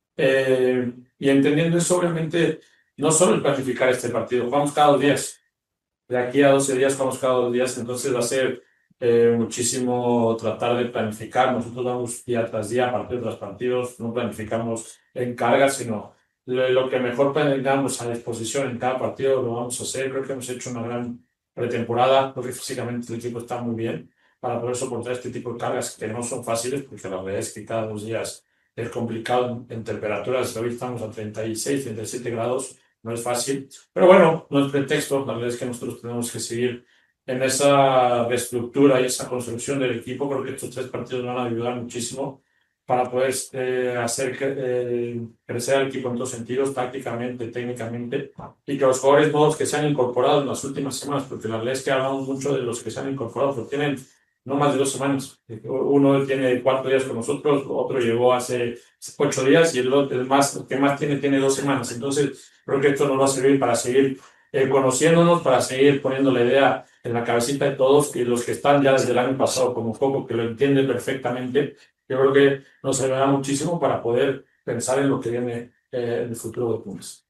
Eh, y entendiendo eso, obviamente, no solo el planificar este partido, jugamos cada dos días. De aquí a doce días jugamos cada dos días, entonces va a ser eh, muchísimo tratar de planificar. Nosotros vamos día tras día, partido tras partido, no planificamos en cargas, sino lo, lo que mejor tengamos a disposición en cada partido lo vamos a hacer. Creo que hemos hecho una gran pretemporada, creo que físicamente el equipo está muy bien para poder soportar este tipo de cargas que no son fáciles, porque la verdad es que cada dos días es complicado en temperaturas. Hoy estamos a treinta y seis, treinta y siete grados, no es fácil, pero bueno, no es pretexto. La verdad es que nosotros tenemos que seguir en esa reestructura y esa construcción del equipo. Creo que estos tres partidos van a ayudar muchísimo para poder eh, hacer eh, crecer al equipo en todos sentidos, tácticamente, técnicamente, y que los jugadores nuevos que se han incorporado en las últimas semanas, porque la verdad es que hablamos mucho de los que se han incorporado, pero tienen no más de dos semanas. Uno tiene cuatro días con nosotros, otro llegó hace ocho días y el, otro, el, más, el que más tiene tiene dos semanas. Entonces, creo que esto nos va a servir para seguir eh, conociéndonos, para seguir poniendo la idea en la cabecita de todos, y los que están ya desde el año pasado, como Coco, que lo entiende perfectamente. Yo creo que nos ayudará muchísimo para poder pensar en lo que viene eh, en el futuro de Pumas.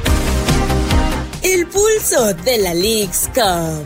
El pulso de la Leagues Cup.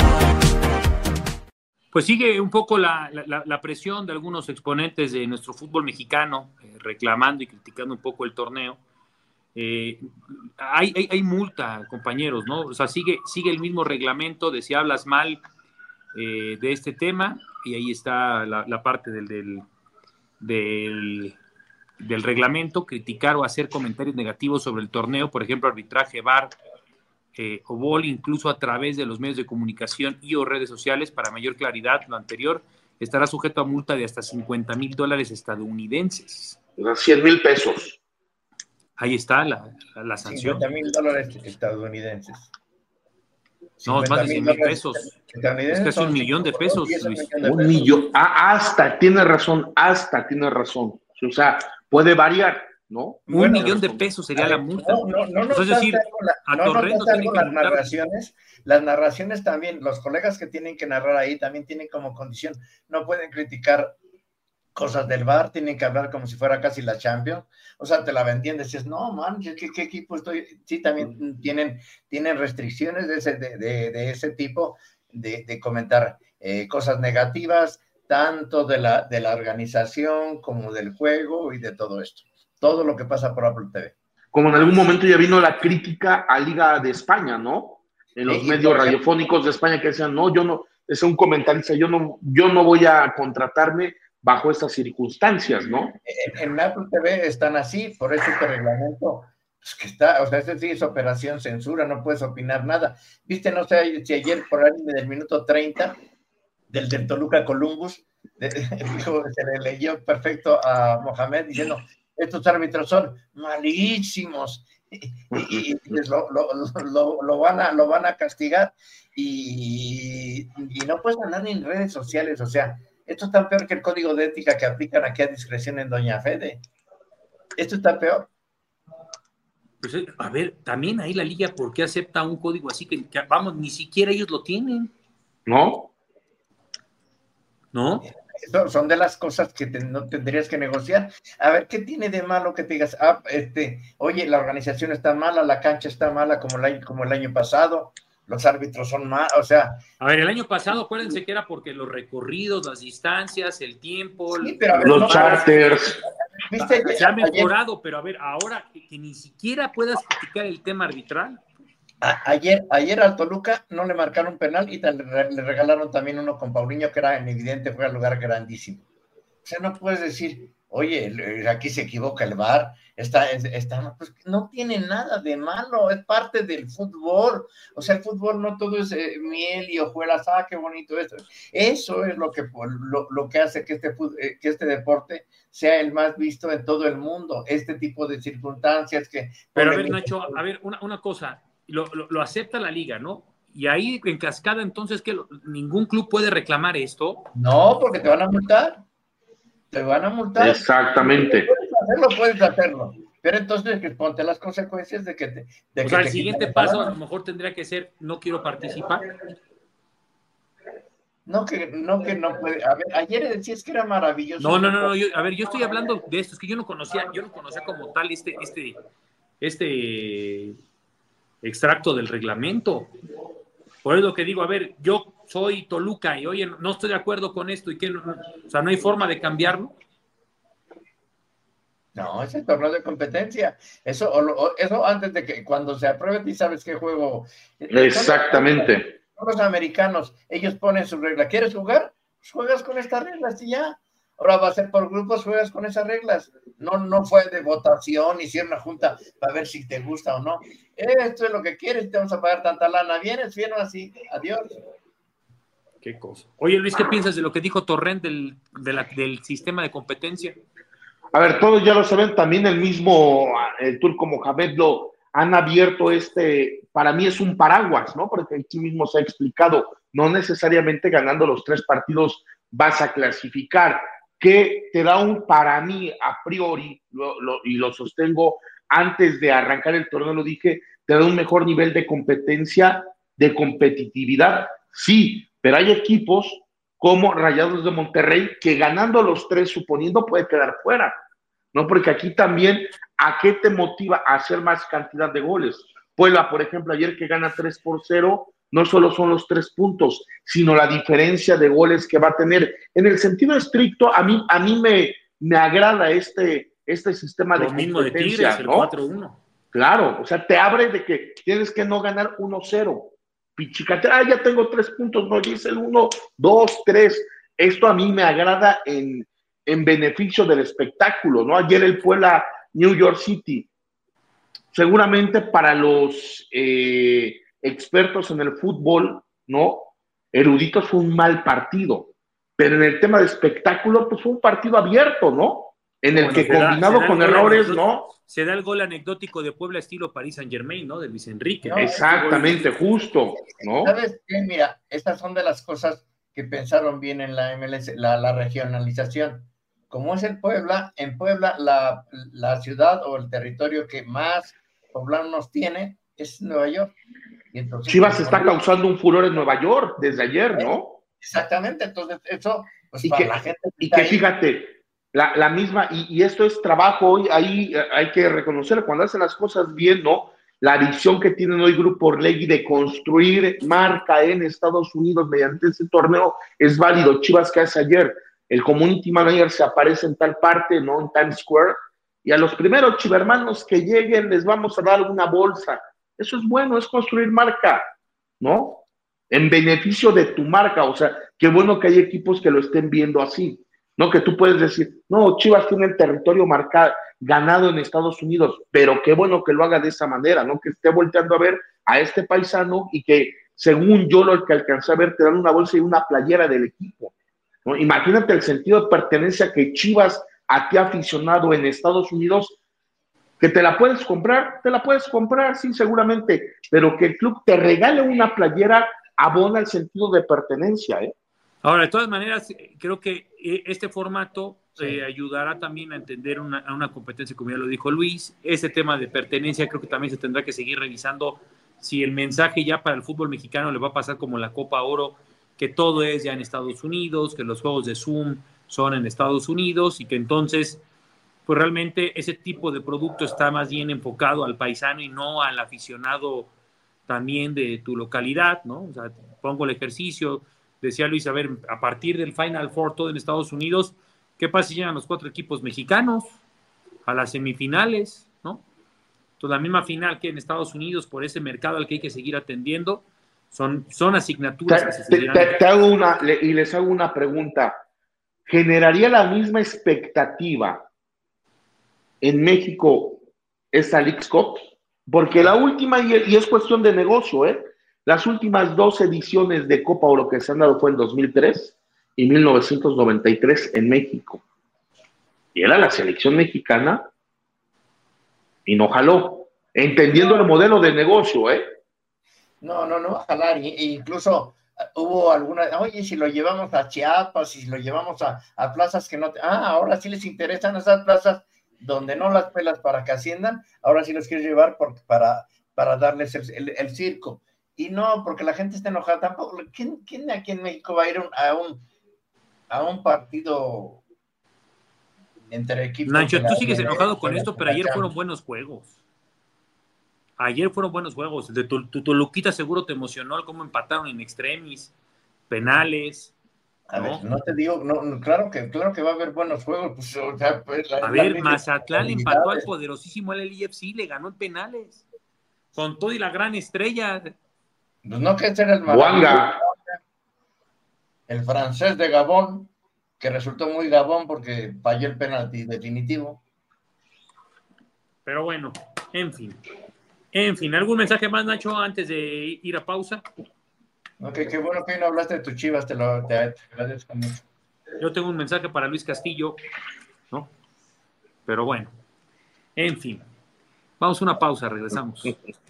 Pues sigue un poco la, la, la presión de algunos exponentes de nuestro fútbol mexicano, eh, reclamando y criticando un poco el torneo. Eh, hay, hay, hay multa, compañeros, ¿no? O sea, sigue, sigue el mismo reglamento de si hablas mal eh, de este tema, y ahí está la, la parte del, del, del, del reglamento: criticar o hacer comentarios negativos sobre el torneo, por ejemplo, arbitraje, V A R, Eh, o bol, incluso a través de los medios de comunicación y o redes sociales. Para mayor claridad, lo anterior estará sujeto a multa de hasta cincuenta mil dólares estadounidenses. cien mil pesos. Ahí está la, la, la sanción. cincuenta mil dólares estadounidenses. No, es más de cien mil pesos. Es casi un millón de pesos, Luis. Un millón. Ah, hasta, tiene razón, hasta, tiene razón. O sea, puede variar, ¿no? Un Bueno, millón de pesos sería a la ver, multa. No, no, no, no, es decir, la, a no, no Torrendo tienen que las multar. narraciones, las narraciones también, los colegas que tienen que narrar ahí también tienen como condición, no pueden criticar cosas del V A R, tienen que hablar como si fuera casi la Champions, o sea, te la vendían, decías, no, man, ¿qué, qué equipo estoy? Sí, también tienen, tienen restricciones de ese, de, de, de ese tipo, de, de comentar eh, cosas negativas, tanto de la, de la organización como del juego y de todo esto, todo lo que pasa por Apple T V. Como en algún momento ya vino la crítica a Liga de España, ¿no? En los Sí, medios radiofónicos de España que decían, no, yo no, es un comentarista, yo no, yo no voy a contratarme bajo estas circunstancias, ¿no? En, en Apple T V están así, por eso este reglamento, pues que está, o sea, ese sí es operación censura, no puedes opinar nada. Viste, no sé si ayer por ahí del minuto treinta, del, del Toluca Columbus, de, dijo, se le leyó perfecto a Mohamed diciendo, estos árbitros son malísimos, y, y, y lo, lo, lo, lo, van a, lo van a castigar, y, y no puedes andar ni en redes sociales, o sea, esto está peor que el código de ética que aplican aquí a discreción en Doña Fede. Esto está peor. Pues, a ver, también ahí la liga, ¿por qué acepta un código así que, que vamos, ni siquiera ellos lo tienen? ¿No? ¿No? Son, son de las cosas que te, no tendrías que negociar. A ver, ¿qué tiene de malo que te digas, ah, este, oye, la organización está mala, la cancha está mala como el año, como el año pasado, los árbitros son malos, o sea... A ver, el año pasado, acuérdense que era porque los recorridos, las distancias, el tiempo... Sí, pero a ver, los no, charters... ¿viste? Se ha mejorado, pero a ver, ahora que, que ni siquiera puedas criticar el tema arbitral. A, ayer, ayer al Toluca no le marcaron penal y le, le regalaron también uno con Paulinho que era en evidente, fue al lugar grandísimo. O sea, no puedes decir, oye, aquí se equivoca el V A R, está, está, pues no tiene nada de malo, es parte del fútbol. O sea, el fútbol no todo es eh, miel y hojuelas, ah, qué bonito esto. Eso es lo que, lo, lo que hace que este, que este deporte sea el más visto en todo el mundo, este tipo de circunstancias que... Pero a ver, Nacho, a ver, una, una cosa, lo, lo, lo acepta la liga, ¿no? Y ahí en cascada, entonces, que ningún club puede reclamar esto. No, porque te van a multar. Te van a multar. Exactamente. Puedes hacerlo, puedes hacerlo. Pero entonces que ponte las consecuencias de que te... De o que sea, te el siguiente paso a lo mejor tendría que ser, no quiero participar. No, que no, que no puede. A ver, ayer decías que era maravilloso. No, no, no, no yo, a ver, yo estoy hablando de esto, es que yo no conocía, yo no conocía como tal este, este, este extracto del reglamento. Por eso lo que digo, a ver, yo soy Toluca y oye, no estoy de acuerdo con esto y que no, o sea, no hay forma de cambiarlo. No, es el torneo de competencia. Eso, o, eso antes de que cuando se apruebe, y sabes qué juego. Exactamente. Los americanos, ellos ponen su regla. ¿Quieres jugar? Pues juegas con estas reglas y ya. Ahora va a ser por grupos, juegas con esas reglas. No, no fue de votación, hicieron una junta para ver si te gusta o no. Esto es lo que quieres, te vamos a pagar tanta lana. Vienes, vienes así, adiós. Qué cosa. Oye, Luis, ¿qué piensas de lo que dijo Torrent del, de la, del sistema de competencia? A ver, todos ya lo saben, también el mismo, el turco Mohamed lo han abierto este, para mí es un paraguas, ¿no? Porque aquí mismo se ha explicado, no necesariamente ganando los tres partidos vas a clasificar, que te da un, para mí, a priori, lo, lo, y lo sostengo, antes de arrancar el torneo lo dije, te da un mejor nivel de competencia, de competitividad, sí, pero hay equipos como Rayados de Monterrey, que ganando los tres, suponiendo, puede quedar fuera, ¿no? Porque aquí también, ¿a qué te motiva a hacer más cantidad de goles? Puebla, por ejemplo, ayer que gana tres por cero, no solo son los tres puntos, sino la diferencia de goles que va a tener. En el sentido estricto, a mí, a mí me, me agrada este, este sistema de competencia, lo mismo de Tigres, el ¿no? cuatro uno. Claro, o sea, te abre de que tienes que no ganar uno cero. Pichicate, ah, ya tengo tres puntos, no, dice el uno, dos, tres. Esto a mí me agrada en, en beneficio del espectáculo, ¿no? Ayer el Puebla New York City, seguramente para los eh, expertos en el fútbol, ¿no? Eruditos, fue un mal partido, pero en el tema de espectáculo, pues fue un partido abierto, ¿no? en el Bueno, que se da- combinado se da el con gol errores, anecdótico- ¿no? Se da el gol anecdótico de Puebla estilo Paris Saint Germain, ¿no? De Luis Enrique. No, Exactamente, justo, ¿no? ¿Sabes qué? Mira, estas son de las cosas que pensaron bien en la M L S, la, la regionalización. Como es el Puebla, en Puebla la, la ciudad o el territorio que más poblanos tiene es Nueva York. Y entonces, Chivas pues, está bueno, causando un furor en Nueva York desde ayer, ¿no? exactamente, entonces eso, pues Y para que, la gente que y está que ahí, fíjate, la, la misma, y, y esto es trabajo hoy, ahí eh, hay que reconocer cuando hacen las cosas bien, ¿no? La visión que tienen hoy Grupo Orlegui de construir marca en Estados Unidos mediante ese torneo es válido. Chivas, que hace ayer, el community manager se aparece en tal parte, ¿no? En Times Square, y a los primeros chivermanos que lleguen les vamos a dar una bolsa. Eso es bueno, es construir marca, ¿no? En beneficio de tu marca, o sea, qué bueno que hay equipos que lo estén viendo así, ¿no? Que tú puedes decir, no, Chivas tiene el territorio marcado, ganado en Estados Unidos, pero qué bueno que lo haga de esa manera, ¿no? Que esté volteando a ver a este paisano y que, según yo lo que alcancé a ver, te dan una bolsa y una playera del equipo, ¿no? Imagínate el sentido de pertenencia que Chivas, a ti aficionado en Estados Unidos, que te la puedes comprar, te la puedes comprar, sí, seguramente, pero que el club te regale una playera abona el sentido de pertenencia, ¿eh? Ahora, de todas maneras, creo que este formato eh, ayudará también a entender una, a una competencia, como ya lo dijo Luis. Ese tema de pertenencia creo que también se tendrá que seguir revisando si el mensaje ya para el fútbol mexicano le va a pasar como la Copa Oro, que todo es ya en Estados Unidos, que los juegos de Zoom son en Estados Unidos y que entonces, pues realmente ese tipo de producto está más bien enfocado al paisano y no al aficionado también de tu localidad, ¿no? O sea, pongo el ejercicio, decía Luis, a ver, a partir del Final Four todo en Estados Unidos, ¿qué pasa si llegan los cuatro equipos mexicanos a las semifinales, ¿no? Entonces, la misma final que en Estados Unidos, por ese mercado al que hay que seguir atendiendo, son, son asignaturas Te, que se te, seguirán. te, te hago una, le, y les hago una pregunta. ¿Generaría la misma expectativa en México esta Leagues Cup? Porque la última, y, y es cuestión de negocio, ¿eh? Las últimas dos ediciones de Copa Oro que se han dado fue en dos mil tres y mil novecientos noventa y tres en México. Y era la selección mexicana y no jaló, entendiendo el modelo de negocio, ¿eh? no, no, no va a jalar, y, y incluso hubo alguna, oye, si lo llevamos a Chiapas, si lo llevamos a, a plazas que no, te, ah, ahora sí les interesan esas plazas donde no las pelas para que asciendan, ahora sí los quieres llevar por, para, para darles el, el, el circo. Y no, porque la gente está enojada tampoco. ¿Quién, quién aquí en México va a ir a un, a un partido entre equipos? Nacho, tú la, sigues de, enojado de, con de esto, pero ayer fueron buenos juegos. Ayer fueron buenos juegos. De tu, tu Toluquita seguro te emocionó el cómo empataron en extremis, penales. A ¿no? ver, no te digo, no, no, claro que claro que va a haber buenos juegos. Pues, o sea, pues, la, a ver, Mazatlán le empató al poderosísimo L A F C, le ganó en penales. Con todo y la gran estrella. Pues no que ser el maravilloso, el francés de Gabón, que resultó muy Gabón porque falló el penalti definitivo. Pero bueno, en fin. En fin, ¿algún mensaje más, Nacho, antes de ir a pausa? Ok, qué bueno que no hablaste de tus Chivas, te lo te, te agradezco mucho. Yo tengo un mensaje para Luis Castillo, ¿no? Pero bueno, en fin. Vamos a una pausa, regresamos.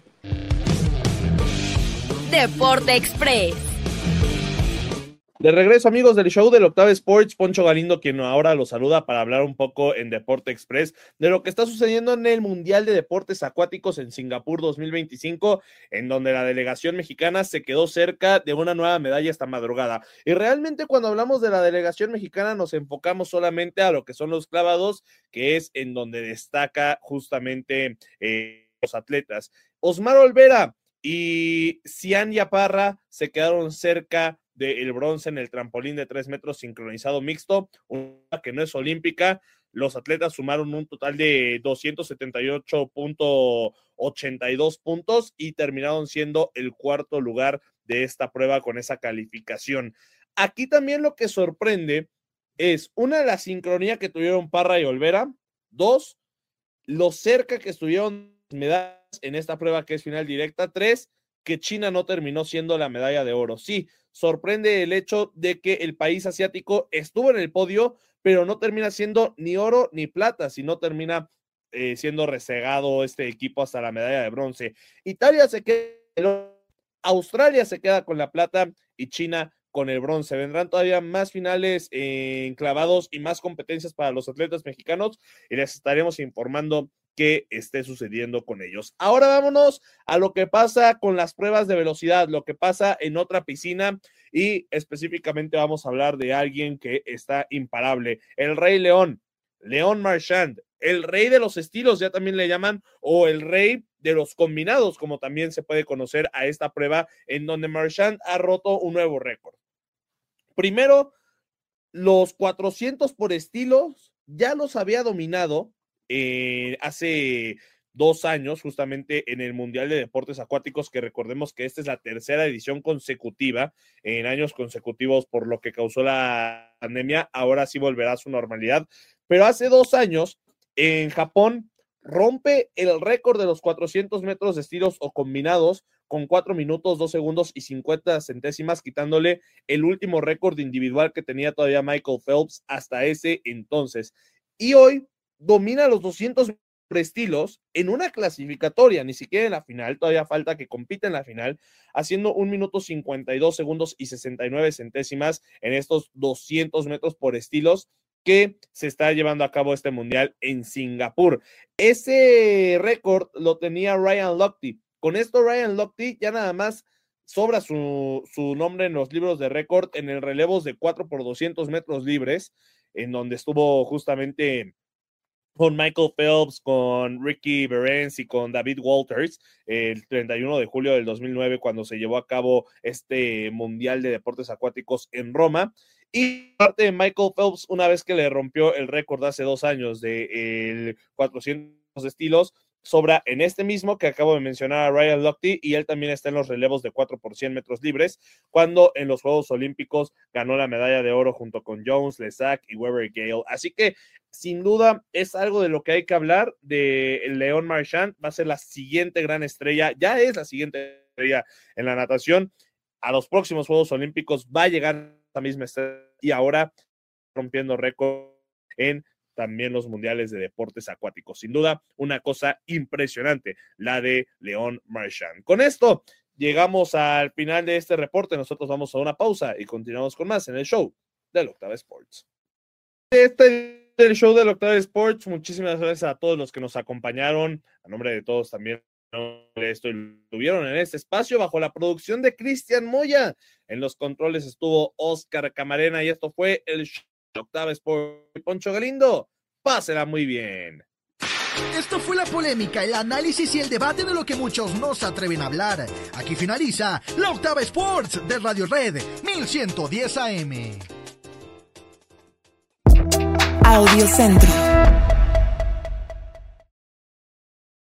Deporte Express. De regreso, amigos del show del Octava Sports, Poncho Galindo, quien ahora los saluda para hablar un poco en Deporte Express de lo que está sucediendo en el Mundial de Deportes Acuáticos en Singapur dos mil veinticinco, en donde la delegación mexicana se quedó cerca de una nueva medalla esta madrugada. Y realmente cuando hablamos de la delegación mexicana nos enfocamos solamente a lo que son los clavados, que es en donde destaca justamente eh, los atletas. Osmar Olvera y Cian Yaparra se quedaron cerca del bronce en el trampolín de tres metros sincronizado mixto, una que no es olímpica. Los atletas sumaron un total de doscientos setenta y ocho punto ochenta y dos puntos y terminaron siendo el cuarto lugar de esta prueba con esa calificación. Aquí también lo que sorprende es, una, la sincronía que tuvieron Parra y Olvera, dos, lo cerca que estuvieron medallas en esta prueba que es final directa, tres, que China no terminó siendo la medalla de oro. Sí, sorprende el hecho de que el país asiático estuvo en el podio, pero no termina siendo ni oro ni plata, sino termina eh, siendo rezagado este equipo hasta la medalla de bronce. Italia se queda, Australia se queda con la plata y China con el bronce. Vendrán todavía más finales eh, enclavados y más competencias para los atletas mexicanos y les estaremos informando qué esté sucediendo con ellos. Ahora vámonos a lo que pasa con las pruebas de velocidad, lo que pasa en otra piscina y específicamente vamos a hablar de alguien que está imparable, el Rey León, León Marchand, el rey de los estilos, ya también le llaman, o el rey de los combinados, como también se puede conocer a esta prueba, en donde Marchand ha roto un nuevo récord. Primero, los cuatrocientos por estilos ya los había dominado eh, hace dos años, justamente en el Mundial de Deportes Acuáticos, que recordemos que esta es la tercera edición consecutiva, en años consecutivos por lo que causó la pandemia, ahora sí volverá a su normalidad, pero hace dos años, en Japón, rompe el récord de los cuatrocientos metros de estilos o combinados con cuatro minutos, dos segundos y cincuenta centésimas, quitándole el último récord individual que tenía todavía Michael Phelps hasta ese entonces. Y hoy domina los doscientos estilos en una clasificatoria, ni siquiera en la final, todavía falta que compita en la final, haciendo un minuto cincuenta y dos segundos y sesenta y nueve centésimas en estos doscientos metros por estilos que se está llevando a cabo este mundial en Singapur. Ese récord lo tenía Ryan Lochte. Con esto Ryan Lochte ya nada más sobra su, su nombre en los libros de récord en el relevos de cuatro por doscientos metros libres, en donde estuvo justamente con Michael Phelps, con Ricky Berens y con David Walters el treinta y uno de julio del dos mil nueve, cuando se llevó a cabo este Mundial de Deportes Acuáticos en Roma. Y parte de Michael Phelps, una vez que le rompió el récord hace dos años de cuatrocientos estilos, sobra en este mismo que acabo de mencionar a Ryan Lochte, y él también está en los relevos de cuatro por cien metros libres, cuando en los Juegos Olímpicos ganó la medalla de oro junto con Jones, Lesac y Weber Gale. Así que sin duda es algo de lo que hay que hablar de León Marchand. Va a ser la siguiente gran estrella, ya es la siguiente estrella en la natación. A los próximos Juegos Olímpicos va a llegar la misma estrella y ahora rompiendo récord en también los mundiales de deportes acuáticos. Sin duda, una cosa impresionante, la de León Marchand. Con esto, llegamos al final de este reporte. Nosotros vamos a una pausa y continuamos con más en el show del Octava Sports. Este es el show del Octava Sports. Muchísimas gracias a todos los que nos acompañaron. A nombre de todos también esto estuvieron en este espacio bajo la producción de Cristian Moya. En los controles estuvo Oscar Camarena y esto fue el show de Octava Sports. Poncho Galindo, pásela muy bien. Esto fue la polémica, el análisis y el debate de lo que muchos no se atreven a hablar. Aquí finaliza la Octava Sports de Radio Red mil ciento diez A M. Audio Centro.